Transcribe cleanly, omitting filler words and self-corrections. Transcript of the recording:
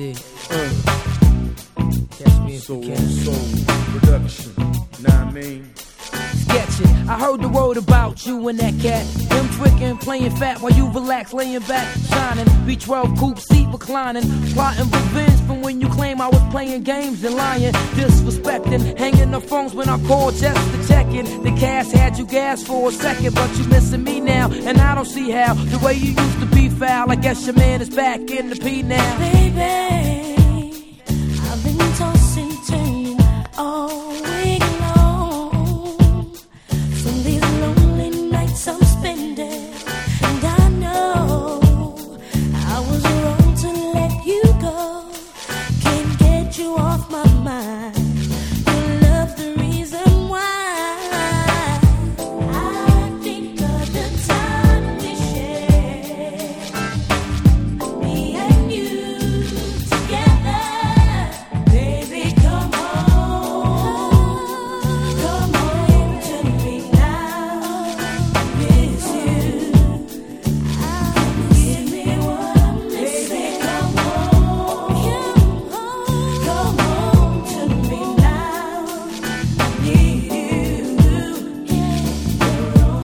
dig. Catch me if you can. Soul production, know what I mean? Sketch it. I heard the word about you and that cat. Them tricking, playing fat while you relax, laying back, shining. B12 coupe seat reclining, plotting revenge from when you claim I was playing games and lying, disrespecting, hanging the phones when I called just to check in. The cash had you gas for a second, but you missing me now, and I don't see how. The way you used to be foul, I guess your man is back in the P now. Baby,